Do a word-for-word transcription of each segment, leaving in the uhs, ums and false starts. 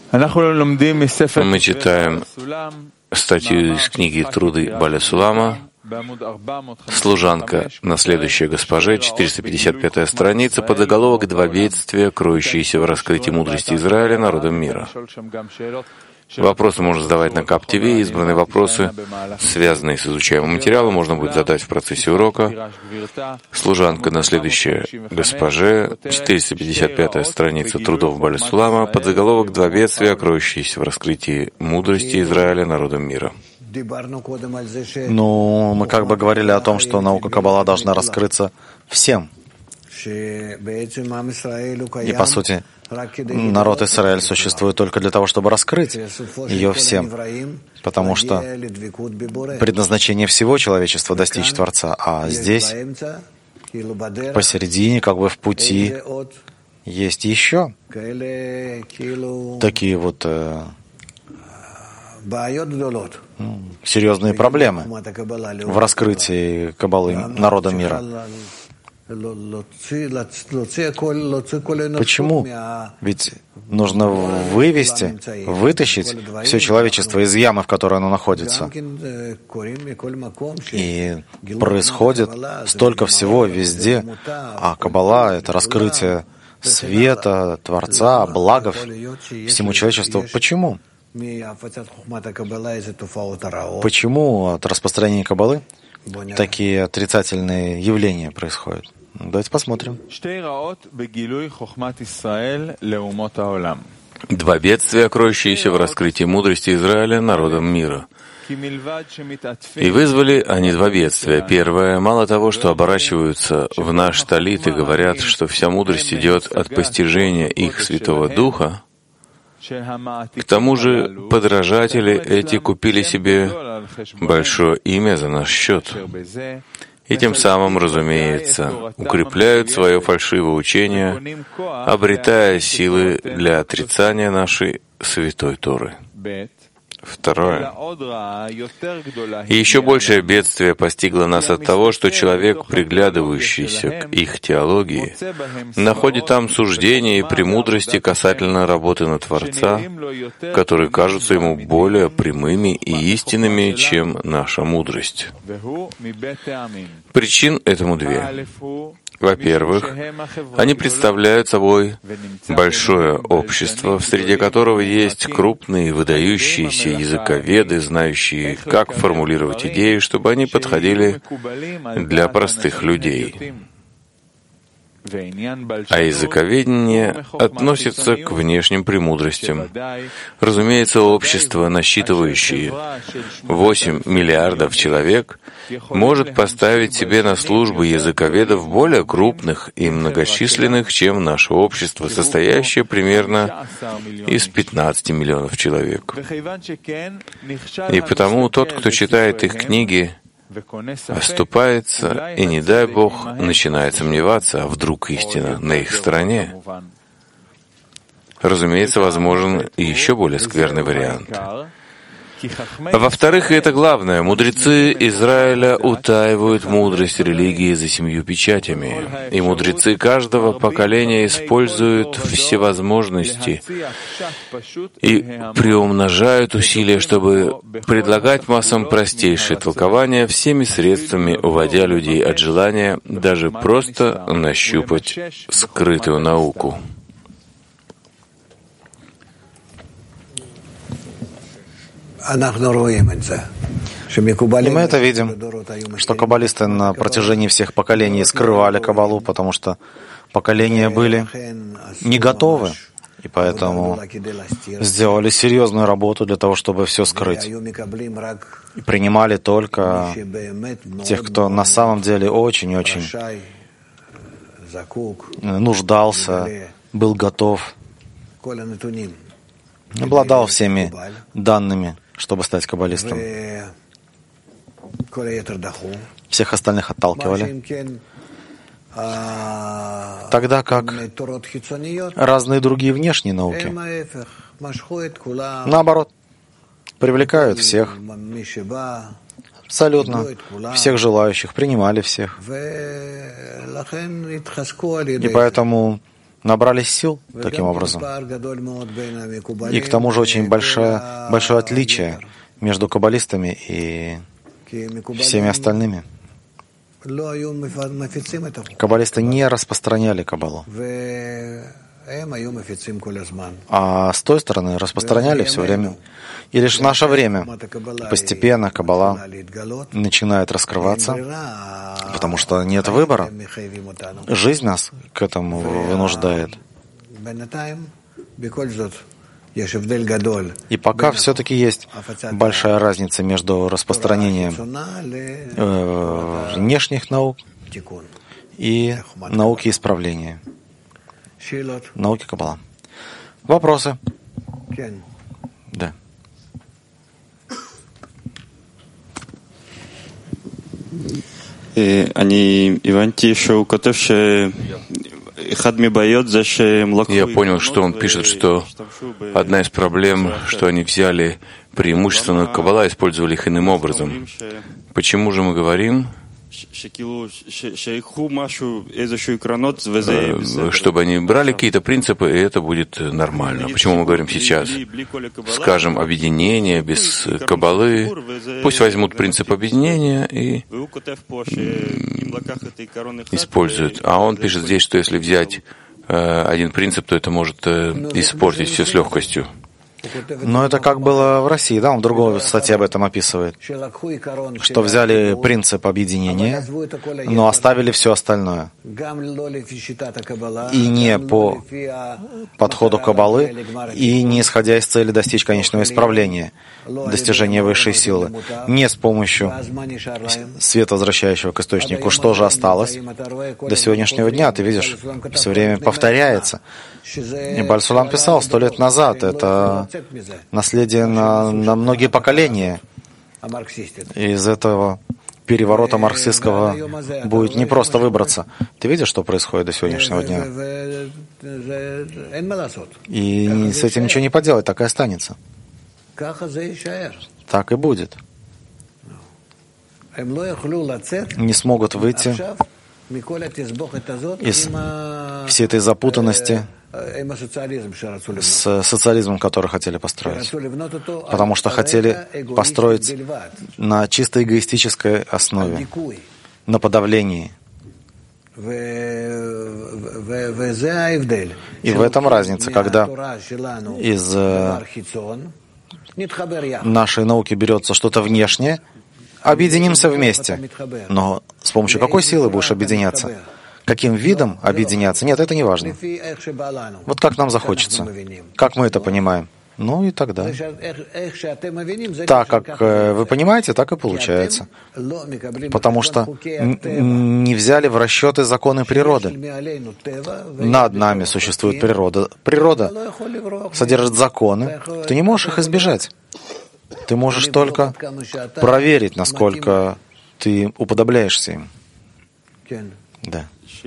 Мы читаем статью из книги «Труды Баля Сулама», «Служанка, наследующая госпоже», четыреста пятьдесят пятая страница, под заголовок «Два бедствия, кроющиеся в раскрытии мудрости Израиля народом мира». Вопросы можно задавать на КАП-ТВ, избранные вопросы, связанные с изучаемым материалом, можно будет задать в процессе урока. «Служанка, наследующая госпоже», четыреста пятьдесят пятая страница трудов Баля Сулама, под заголовок «Два бедствия, кроющиеся в раскрытии мудрости Израиля народом мира». Ну, мы как бы говорили о том, что наука Каббала должна раскрыться всем. И, по сути, народ Израиль существует только для того, чтобы раскрыть ее всем, потому что предназначение всего человечества — достичь Творца, а здесь, посередине, как бы в пути, есть еще такие вот э, серьезные проблемы в раскрытии Каббалы народа мира. Почему? Ведь нужно вывести, вытащить все человечество из ямы, в которой оно находится. И происходит столько всего везде, а Каббала — это раскрытие света, Творца, блага всему человечеству. Почему? Почему от распространения Каббалы такие отрицательные явления происходят? Давайте посмотрим. Два бедствия, кроющиеся в раскрытии мудрости Израиля народом мира. И вызвали они два бедствия. Первое, мало того, что оборачиваются в наш талит и говорят, что вся мудрость идет от постижения их Святого Духа, к тому же подражатели эти купили себе большое имя за наш счет. И тем самым, разумеется, укрепляют свое фальшивое учение, обретая силы для отрицания нашей святой Торы. Второе. И еще большее бедствие постигло нас от того, что человек, приглядывающийся к их теологии, находит там суждения и премудрости касательно работы на Творца, которые кажутся ему более прямыми и истинными, чем наша мудрость. Причин этому две. Во-первых, они представляют собой большое общество, в среде которого есть крупные выдающиеся языковеды, знающие, как формулировать идеи, чтобы они подходили для простых людей. А языковедение относится к внешним премудростям. Разумеется, общество, насчитывающее восемь миллиардов человек, может поставить себе на службу языковедов более крупных и многочисленных, чем наше общество, состоящее примерно из пятнадцати миллионов человек. И потому тот, кто читает их книги, оступается и, не дай Бог, начинает сомневаться, а вдруг истина на их стороне. Разумеется, возможен и еще более скверный вариант. Во-вторых, и это главное, мудрецы Израиля утаивают мудрость религии за семью печатями, и мудрецы каждого поколения используют всевозможности и приумножают усилия, чтобы предлагать массам простейшие толкования всеми средствами, уводя людей от желания даже просто нащупать скрытую науку. И мы это видим, что каббалисты на протяжении всех поколений скрывали Каббалу, потому что поколения были не готовы, и поэтому сделали серьезную работу для того, чтобы все скрыть. И принимали только тех, кто на самом деле очень-очень нуждался, был готов, обладал всеми данными, чтобы стать каббалистом. Всех остальных отталкивали. Тогда как разные другие внешние науки, наоборот, привлекают всех, абсолютно всех желающих, принимали всех. И поэтому набрались сил таким образом. И к тому же очень большое, большое отличие между каббалистами и всеми остальными. Каббалисты не распространяли каббалу, а с той стороны распространяли все время. И лишь в наше время постепенно каббала начинает раскрываться, потому что нет выбора. Жизнь нас к этому вынуждает. И пока все-таки есть большая разница между распространением э, внешних наук и науки исправления, науки каббала. Вопросы? Да. אני הבנתי שהוא כותב ש... Я понял, что он пишет, что одна из проблем, что они взяли преимущественно Каббала, использовали их иным образом. Почему же мы говорим, чтобы они брали какие-то принципы, и это будет нормально? Почему мы говорим сейчас? Скажем, объединение без Каббалы, пусть возьмут принцип объединения и используют. А он пишет здесь, что если взять э, один принцип, то это может э, испортить все с легкостью. Но это как было в России, да? Он в другой статье об этом описывает, что взяли принцип объединения, но оставили все остальное. И не по подходу Каббалы, и не исходя из цели достичь конечного исправления, достижения высшей силы, не с помощью света, возвращающего к источнику. Что же осталось до сегодняшнего дня? Ты видишь, все время повторяется. И Бааль Сулам писал сто лет назад, это наследие на, на многие поколения. Из этого переворота марксистского будет не просто выбраться. Ты видишь, что происходит до сегодняшнего дня? И с этим ничего не поделать, так и останется. Так и будет. Не смогут выйти из всей этой запутанности с социализмом, который хотели построить. Потому что хотели построить на чисто эгоистической основе, на подавлении. И в этом разница, когда из нашей науки берется что-то внешнее, объединимся вместе. Но с помощью какой силы будешь объединяться? Каким видом объединяться? Нет, это не важно. Вот как нам захочется. Как мы это понимаем? Ну и тогда. Так как вы понимаете, так и получается. Потому что не взяли в расчеты законы природы. Над нами существует природа. Природа содержит законы. Ты не можешь их избежать. Ты можешь только проверить, насколько ты уподобляешься им. Да.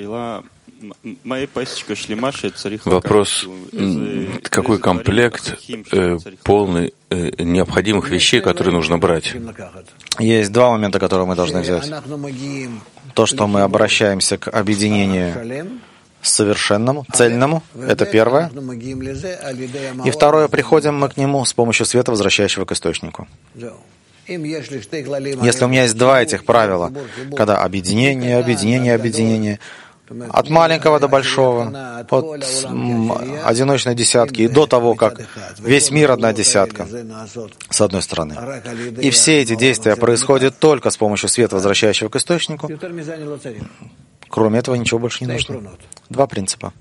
Вопрос, какой комплект э, полный э, необходимых вещей, которые нужно брать? Есть два момента, которые мы должны взять. То, что мы обращаемся к объединению совершенному, цельному, это первое. И второе, приходим мы к нему с помощью света, возвращающего к источнику. Если у меня есть два этих правила, когда объединение, объединение, объединение, от маленького до большого, от одиночной десятки и до того, как весь мир одна десятка, с одной стороны. И все эти действия происходят только с помощью света, возвращающего к источнику. Кроме этого ничего больше не нужно. Два принципа.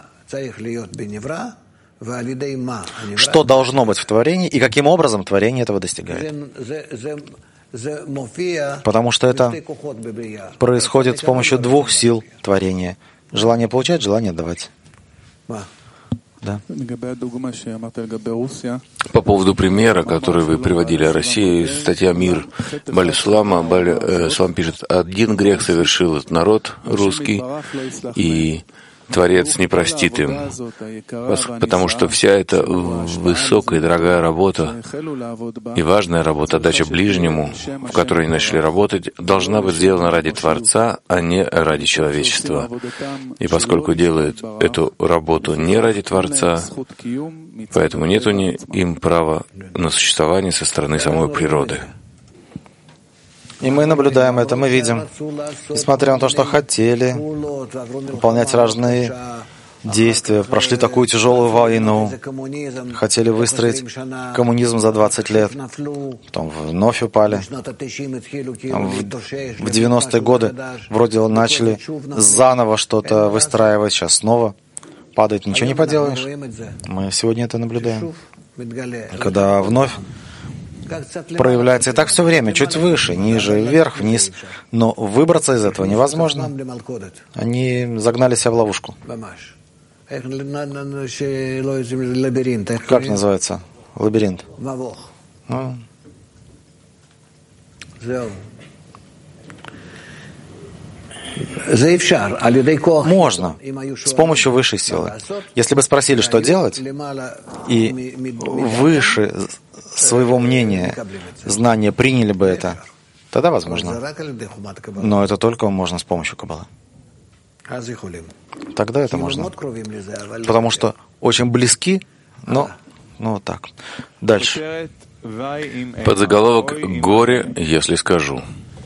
Что должно быть в творении и каким образом творение этого достигает. Потому что это происходит с помощью двух сил творения. Желание получать, желание давать. Да. По поводу примера, который вы приводили о России, статья «Мир» Бааль Сулама, Бааль Сулам пишет, один грех совершил этот народ русский, и Творец не простит им, потому что вся эта высокая и дорогая работа и важная работа, отдача ближнему, в которой они начали работать, должна быть сделана ради Творца, а не ради человечества. И поскольку делают эту работу не ради Творца, поэтому нет им права на существование со стороны самой природы. И мы наблюдаем это, мы видим, несмотря на то, что хотели выполнять разные действия, прошли такую тяжелую войну, хотели выстроить коммунизм за двадцать лет, потом вновь упали. В девяностые годы вроде начали заново что-то выстраивать, сейчас снова падает, ничего не поделаешь. Мы сегодня это наблюдаем. Когда вновь проявляется и так все время, чуть выше, ниже, вверх, вниз. Но выбраться из этого невозможно. Они загнали себя в ловушку. Как называется? Лабиринт. Ну. Можно, с помощью высшей силы. Если бы спросили, что делать, и выше своего мнения, знания приняли бы это, тогда возможно. Но это только можно с помощью Каббалы. Тогда это можно. Потому что очень близки, но ну, вот так. Дальше. Подзаголовок «Горе, если скажу».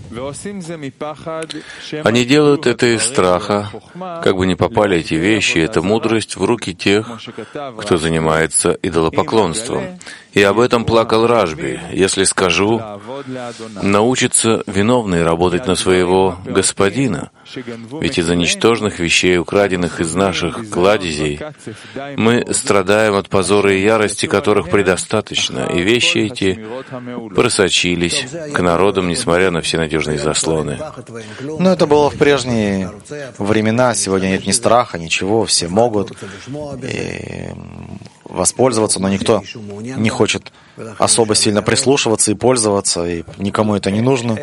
Они делают это из страха, как бы не попали эти вещи, эта мудрость, в руки тех, кто занимается идолопоклонством. И об этом плакал Рашби. Если скажу, научатся виновные работать на своего господина, ведь из-за ничтожных вещей, украденных из наших кладезей, мы страдаем от позора и ярости, которых предостаточно, и вещи эти просочились к народам, несмотря на все надежные заслоны. Но это было в прежние времена, сегодня нет ни страха, ничего, все могут и воспользоваться, но никто не хочет особо сильно прислушиваться и пользоваться, и никому это не нужно.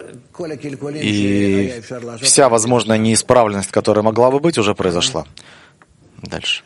И вся возможная неисправленность, которая могла бы быть, уже произошла. Дальше.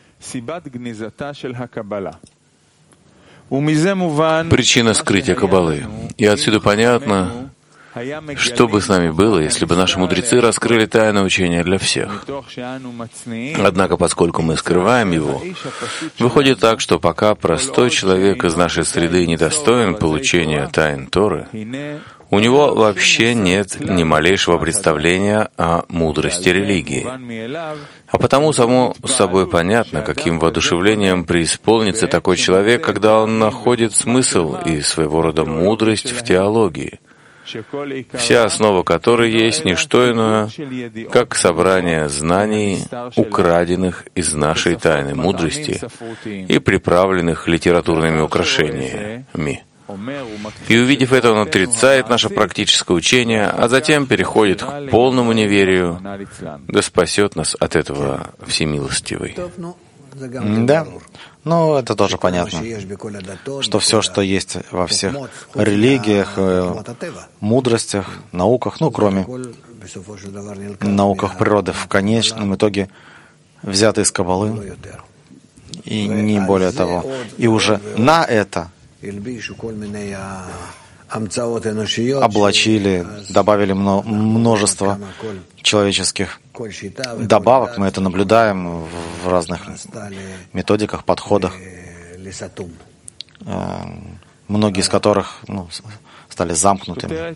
Причина скрытия Каббалы. И отсюда понятно, что бы с нами было, если бы наши мудрецы раскрыли тайное учение для всех. Однако, поскольку мы скрываем его, выходит так, что пока простой человек из нашей среды недостоин получения тайн Торы, у него вообще нет ни малейшего представления о мудрости религии. А потому само собой понятно, каким воодушевлением преисполнится такой человек, когда он находит смысл и своего рода мудрость в теологии, вся основа которой есть не что иное, как собрание знаний, украденных из нашей тайной мудрости и приправленных литературными украшениями. И, увидев это, он отрицает наше практическое учение, а затем переходит к полному неверию. Да спасет нас от этого Всемилостивый. Да, ну это тоже понятно, что все, что есть во всех религиях, мудростях, науках, ну кроме науках природы, в конечном итоге взято из Каббалы, и не более того. И уже на это облачили, добавили множество человеческих добавок. Мы это наблюдаем в разных методиках, подходах, многие из которых ну, стали замкнутыми.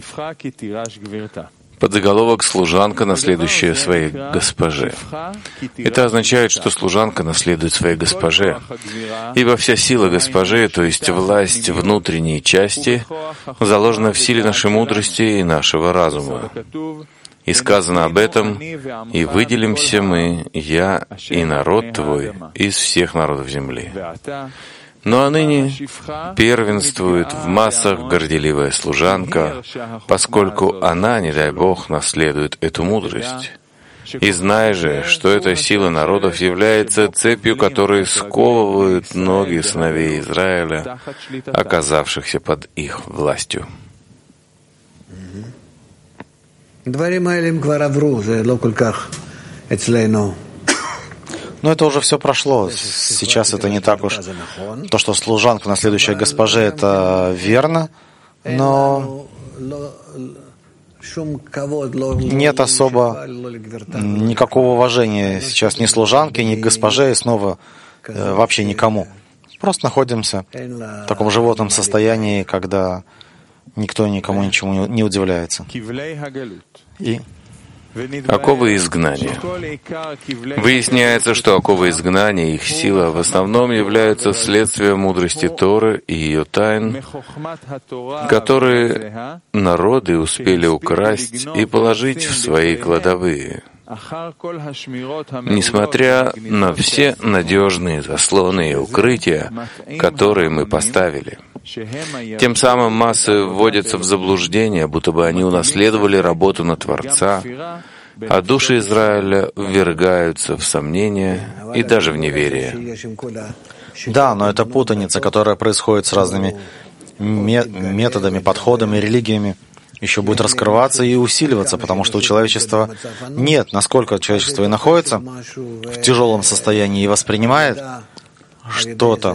Подзаголовок «Служанка, наследующая своей госпоже». Это означает, что служанка наследует своей госпоже, ибо вся сила госпожи, то есть власть внутренней части, заложена в силе нашей мудрости и нашего разума. И сказано об этом: «И выделимся мы, я и народ твой, из всех народов земли». Ну а ныне первенствует в массах горделивая служанка, поскольку она, не дай Бог, наследует эту мудрость. И знай же, что эта сила народов является цепью, которой сковывают ноги сыновей Израиля, оказавшихся под их властью. Но это уже все прошло. Сейчас это не так уж. То, что служанка, наследующая госпоже, это верно, но нет особо никакого уважения сейчас ни служанке, ни к госпоже, и снова э, вообще никому. Просто находимся в таком животном состоянии, когда никто никому ничему не удивляется. И оковы изгнания. Выясняется, что оковы изгнания, их сила в основном являются следствием мудрости Торы и ее тайн, которые народы успели украсть и положить в свои кладовые. Несмотря на все надежные заслоны и укрытия, которые мы поставили, тем самым массы вводятся в заблуждение, будто бы они унаследовали работу на Творца, а души Израиля ввергаются в сомнения и даже в неверие. Да, но это путаница, которая происходит с разными методами, подходами, религиями, еще будет раскрываться и усиливаться, потому что у человечества нет, насколько человечество и находится в тяжелом состоянии и воспринимает что-то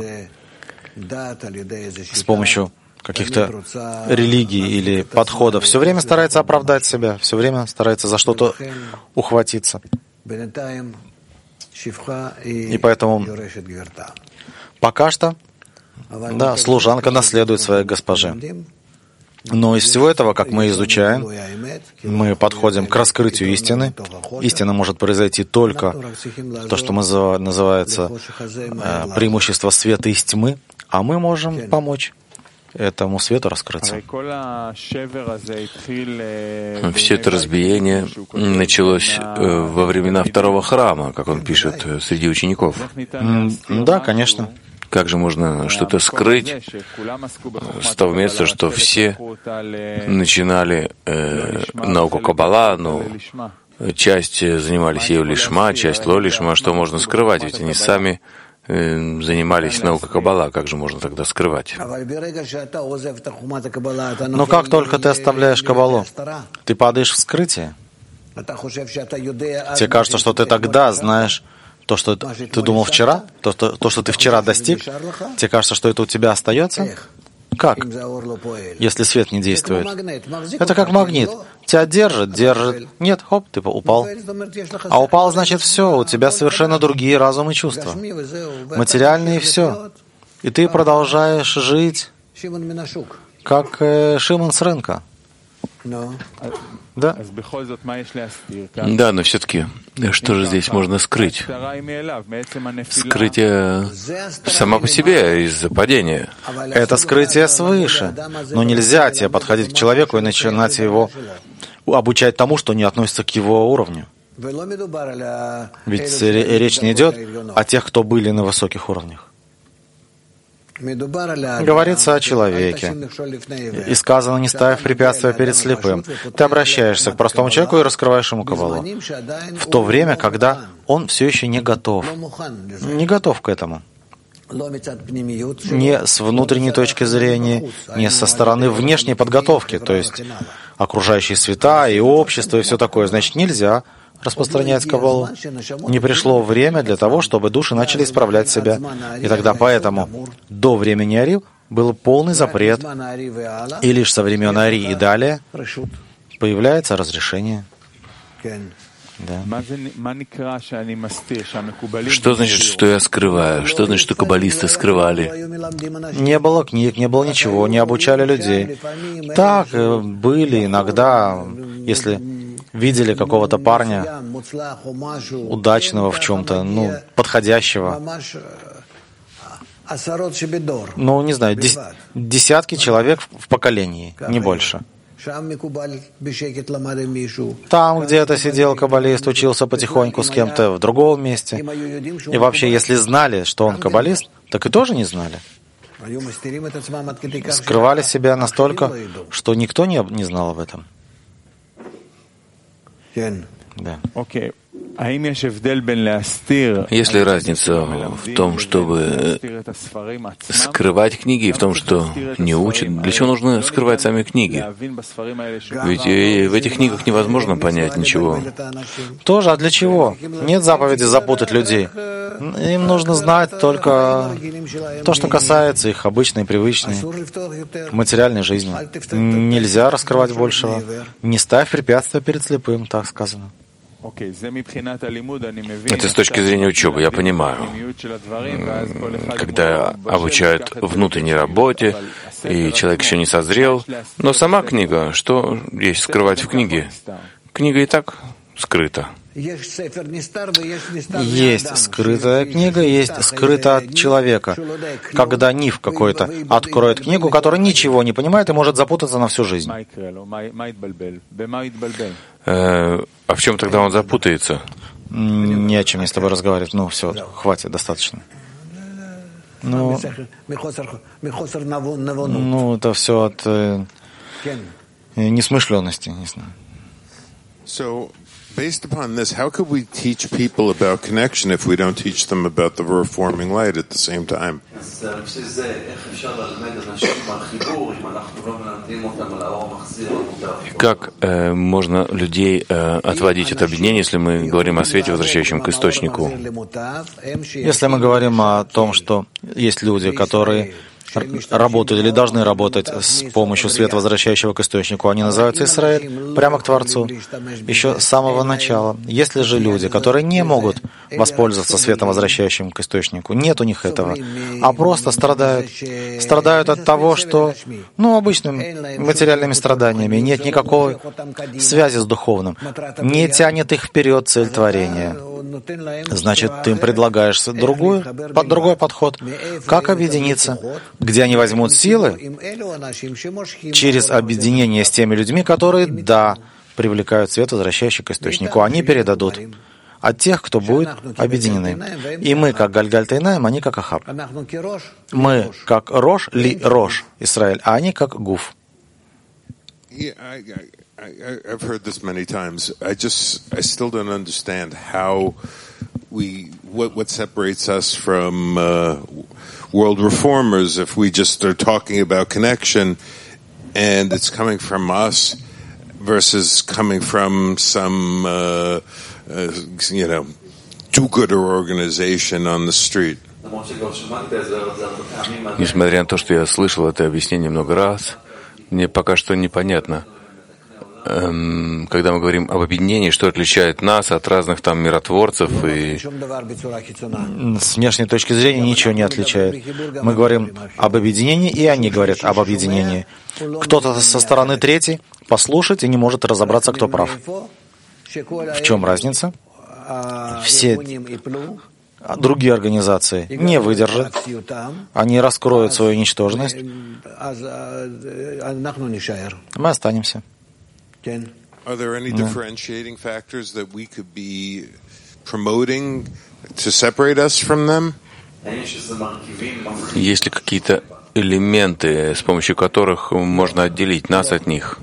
с помощью каких-то религий или подходов, все время старается оправдать себя, все время старается за что-то ухватиться. И поэтому пока что, да, служанка наследует своей госпоже. Но из всего этого, как мы изучаем, мы подходим к раскрытию истины. Истина может произойти только то, что называется э, преимущество света из тьмы, а мы можем помочь этому свету раскрыться. Все это разбиение началось во времена второго храма, как он пишет, среди учеников. Да, конечно. Как же можно что-то скрыть с того места, что все начинали э, науку Каббала, но часть занимались ею лишма, часть ло лишма. Что можно скрывать? Ведь они сами э, занимались наукой Каббала. Как же можно тогда скрывать? Но как только ты оставляешь Каббалу, ты падаешь в скрытие. Тебе кажется, что ты тогда знаешь то, что ты думал вчера, то, то, то, что ты вчера достиг, тебе кажется, что это у тебя остается? Как? Если свет не действует. Это как магнит. Тебя держит, держит. Нет, хоп, ты упал. А упал, значит, все, у тебя совершенно другие разумы и чувства. Материальные и все. И ты продолжаешь жить, как э, Шимон с рынка. Да. Да, но все-таки, что же здесь можно скрыть? Скрытие само по себе из-за падения. Это скрытие свыше. Но нельзя тебе подходить к человеку и начинать его обучать тому, что не относится к его уровню. Ведь речь не идет о тех, кто были на высоких уровнях. Говорится о человеке. И сказано, не ставь препятствия перед слепым. Ты обращаешься к простому человеку и раскрываешь ему Каббалу. В то время, когда он все еще не готов. Не готов к этому. Не с внутренней точки зрения, не со стороны внешней подготовки, то есть окружающие света и общество и все такое. Значит, нельзя распространять Каббалу. Не пришло время для того, чтобы души начали исправлять себя. И тогда поэтому до времени Ари был полный запрет, и лишь со времен Ари и далее появляется разрешение. Да. Что значит, что я скрываю? Что значит, что каббалисты скрывали? Не было книг, не было ничего, не обучали людей. Так, были иногда, если видели какого-то парня удачного в чем-то, ну, подходящего. Ну, не знаю, дес- десятки человек в поколении, не больше. Там где-то сидел каббалист, учился потихоньку с кем-то в другом месте. И вообще, если знали, что он каббалист, так и тоже не знали. Скрывали себя настолько, что никто не, не знал об этом. Да. Есть ли разница в том, чтобы скрывать книги, и в том, что не учат? Для чего нужно скрывать сами книги? Ведь в этих книгах невозможно понять ничего. Тоже, а для чего? Нет заповеди запутать людей. Им нужно знать только то, что касается их обычной, привычной, материальной жизни. Нельзя раскрывать большего. Не ставь препятствия перед слепым, так сказано. Это с точки зрения учебы, я понимаю. Когда обучают внутренней работе, и человек еще не созрел, но сама книга, что есть скрывать в книге? Книга и так скрыта. Есть скрытая книга, есть скрыта от человека. Когда Нив какой-то откроет книгу, который ничего не понимает и может запутаться на всю жизнь. Э, а в чем тогда он запутается? Не о чем мне с тобой разговаривать. Ну, все, хватит, достаточно. Ну, ну это все от э, несмышленности, не знаю. Based upon this, how could we teach people about connection if we don't teach them about the reforming light at the same time? Как э, можно людей э, отводить от объединения, если мы говорим о свете, возвращающем к источнику? Если мы говорим о том, что есть люди, которые работают или должны работать с помощью света, возвращающего к источнику, они называются Израиль, прямо к Творцу, еще с самого начала. Если же люди, которые не могут воспользоваться светом, возвращающим к источнику, нет у них этого, а просто страдают, страдают от того, что, ну, обычными материальными страданиями, нет никакой связи с духовным, не тянет их вперед цель творения. Значит, ты им предлагаешь другой, под другой подход, как объединиться, где они возьмут силы через объединение с теми людьми, которые, да, привлекают свет, возвращающий к источнику. Они передадут от тех, кто будет объединены. И мы, как Гальгаль Тейнаим, они как Ахаб. Мы, как Рош, Ли Рош, Израиль, а они как Гуф. I, I've heard this many times. I just, I still don't understand how we, what, what separates us from uh, world reformers if we just are talking about connection and it's coming from us versus coming from some, uh, uh, you know, do-gooder organization on the street. Несмотря на то, что я слышал это объяснение много раз, мне пока что непонятно. Когда мы говорим об объединении, что отличает нас от разных там миротворцев, и с внешней точки зрения ничего не отличает. Мы говорим об объединении, и они говорят об объединении. Кто-то со стороны третьей послушать и не может разобраться, кто прав. В чем разница? Все другие организации не выдержат, они раскроют свою ничтожность, мы останемся. Are there any differentiating factors that we could be promoting to separate us from them? Есть ли какие-то элементы, с помощью которых можно отделить нас от них?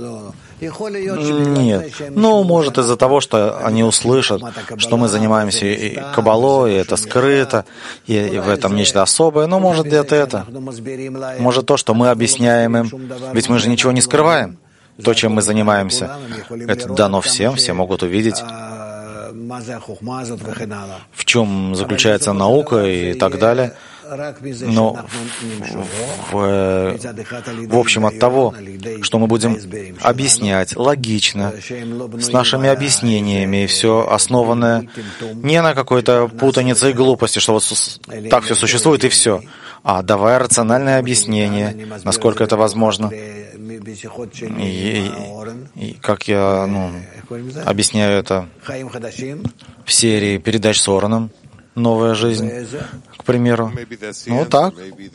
Нет. Ну, может, из-за того, что они услышат, что мы занимаемся и кабалой, и это скрыто, и, и в этом нечто особое. Но может где-то это. Может то, что мы объясняем им. Ведь мы же ничего не скрываем. То, чем мы занимаемся, это дано всем, все могут увидеть, в чем заключается наука и так далее. Но в, в, в общем от того, что мы будем объяснять логично, с нашими объяснениями, и все основанное не на какой-то путанице и глупости, что вот так все существует и все, а давая рациональное объяснение, насколько это возможно. И, и, и как я ну, объясняю это в серии передач с Ораном «Новая жизнь», к примеру. Ну, вот так.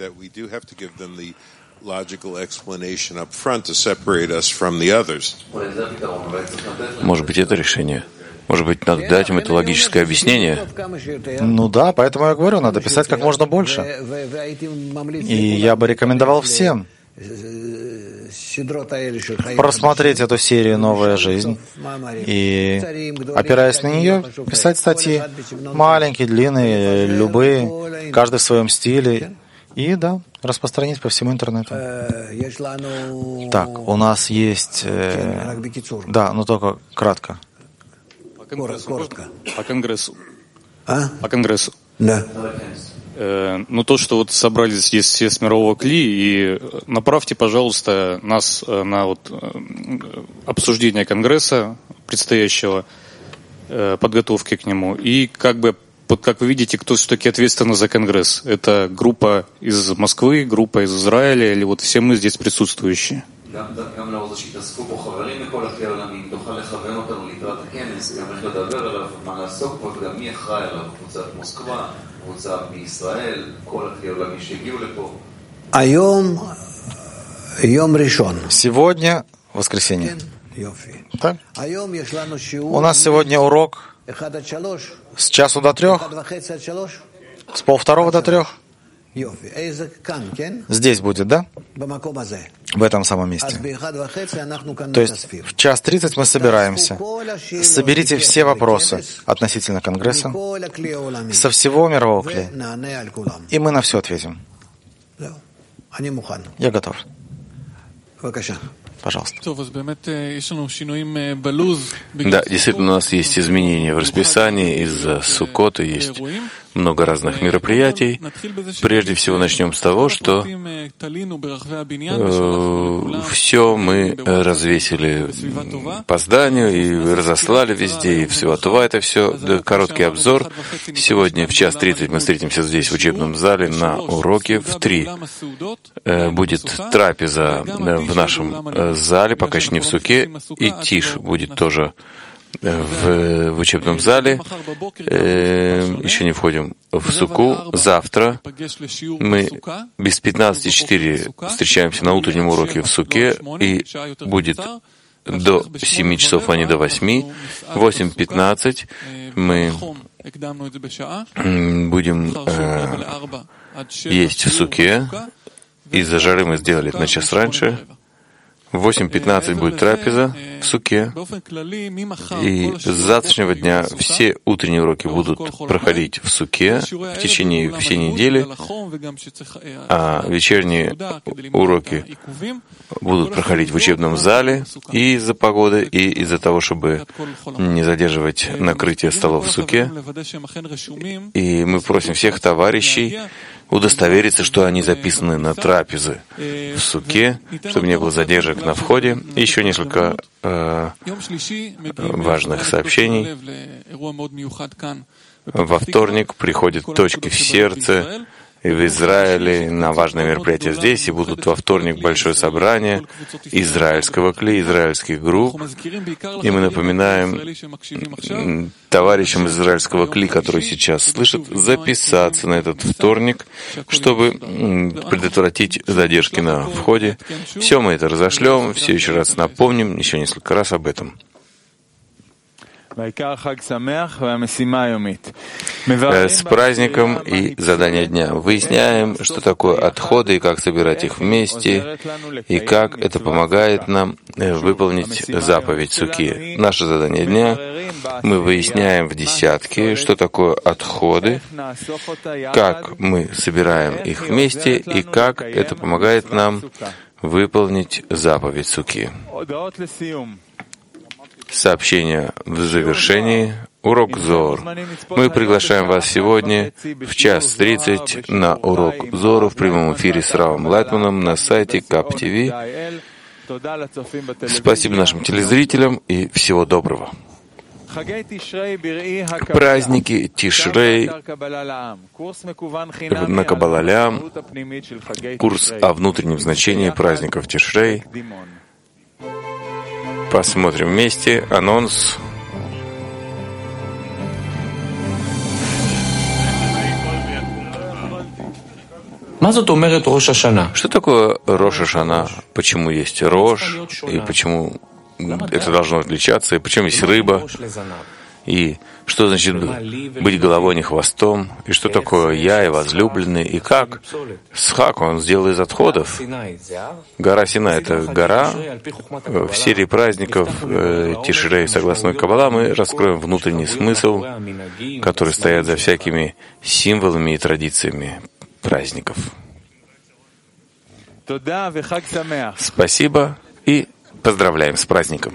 Может быть, это решение? Может быть, надо дать им это логическое объяснение? Ну да, поэтому я говорю, надо писать как можно больше. И я бы рекомендовал всем просмотреть эту серию «Новая жизнь» и, опираясь на нее, писать статьи. Маленькие, длинные, любые, каждый в своем стиле. И, да, распространить по всему интернету. Так, у нас есть... Э, да, но только кратко. По конгрессу. По конгрессу. А? По конгрессу. Да. Э, ну, то, что вот собрались здесь все с мирового КЛИ, и направьте, пожалуйста, нас на вот обсуждение конгресса предстоящего, э, подготовки к нему, и как бы вот как вы видите, кто все-таки ответственный за Конгресс? Это группа из Москвы, группа из Израиля, или вот все мы здесь присутствующие? Сегодня воскресенье. Так? У нас сегодня урок с часу до трех, с полвторого до трех. Здесь будет, да? В этом самом месте. То есть в час тридцать мы собираемся. Соберите все вопросы относительно Конгресса со всего мирового КЛИ, и мы на все ответим. Я готов. Пожалуйста. Да, действительно, у нас есть изменения в расписании из-за Суккота, есть много разных мероприятий. Прежде всего начнем с того, что э, все мы развесили по зданию и разослали везде, и всего това это все. Да, короткий обзор. Сегодня в час тридцать мы встретимся здесь, в учебном зале, на уроке. В три э, будет трапеза в нашем зале, пока еще не в суке, и тиш будет тоже в, в учебном зале. Э, еще не входим в суку. Завтра мы без пятнадцати четыре встречаемся на утреннем уроке в суке, и будет до семи часов, а не до восьми. В восемь пятнадцать мы будем э, есть в суке. Из-за жары мы сделали это на час раньше. В восемь пятнадцать будет трапеза в суке, и с завтрашнего дня все утренние уроки будут проходить в суке в течение всей недели, а вечерние уроки будут проходить в учебном зале и из-за погоды, и из-за того, чтобы не задерживать накрытие столов в суке. И мы просим всех товарищей удостовериться, что они записаны на трапезы в суке, чтобы не было задержек на входе. Еще несколько э, важных сообщений. Во вторник приходят точки в сердце и в Израиле на важное мероприятие здесь, и будут во вторник большое собрание израильского КЛИ, израильских групп. И мы напоминаем товарищам из израильского КЛИ, которые сейчас слышат, записаться на этот вторник, чтобы предотвратить задержки на входе. Все мы это разошлем, все еще раз напомним, еще несколько раз об этом. С праздником и задание дня. Выясняем, что такое отходы и как собирать их вместе, и как это помогает нам выполнить заповедь суки. Наше задание дня. Мы выясняем в десятке, что такое отходы, как мы собираем их вместе, и как это помогает нам выполнить заповедь суки. Сообщение в завершении. Урок Зор. Мы приглашаем вас сегодня в час тридцать на урок Зору в прямом эфире с Равом Лайтманом на сайте КАП ТВ. Спасибо нашим телезрителям и всего доброго. Праздники Тишрей, на Каббала-Лям, курс о внутреннем значении праздников Тишрей. Посмотрим вместе анонс. Что такое Рош ха-Шана? Почему есть Рош? И почему это должно отличаться? И почему есть рыба? И что значит быть головой, а не хвостом? И что такое я и возлюбленный? И как? Схак он сделал из отходов. Гора Синай — это гора. В серии праздников э, Тишрей, согласно Каббала, мы раскроем внутренний смысл, который стоит за всякими символами и традициями праздников. Спасибо и поздравляем с праздником.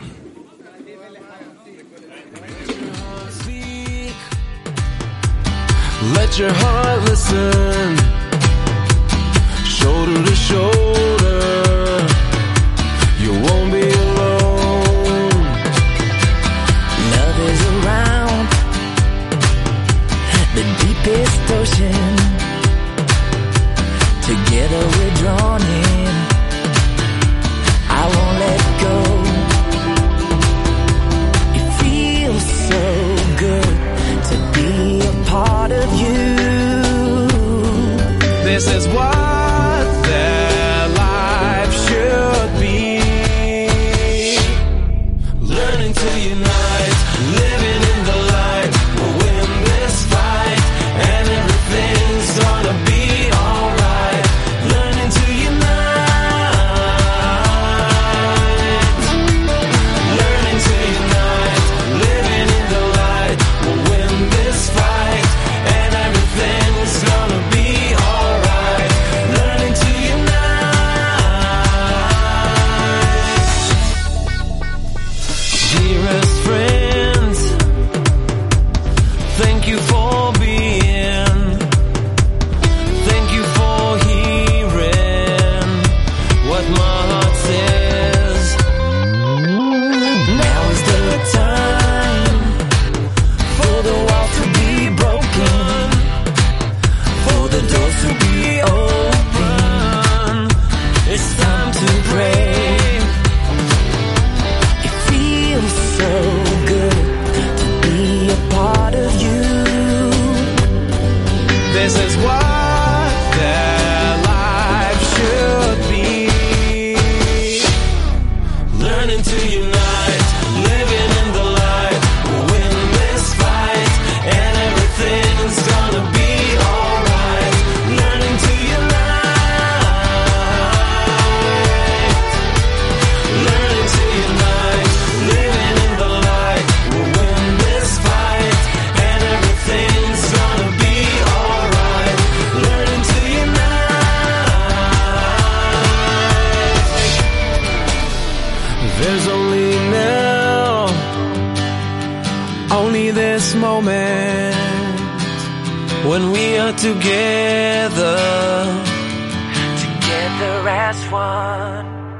Let your heart listen, shoulder to shoulder, you won't be alone. Love is around the deepest ocean, together we're drawn in, I won't let go. It feels so good to be a part of you. This is what their life should be. Learning to unite, living in the light. We'll win this fight, and everything's gonna be alright. Learning to unite, learning to unite, living in the light. We'll win this fight, and everything's gonna be alright. Learning to unite. Dearest friends, thank you for being, thank you for hearing what my heart says. Now is the time for the walls to be broken, for the doors to be open. It's time to pray. It feels so good to be a part of you. This is what their life should be. Learning to unite, living in the light. We'll win this fight, and everything's gonna be alright. Learning to unite, learning to unite, living in the light. We'll win this fight, and everything's gonna be alright. Learning to unite. There's only now, only this moment, when we are together, together as one.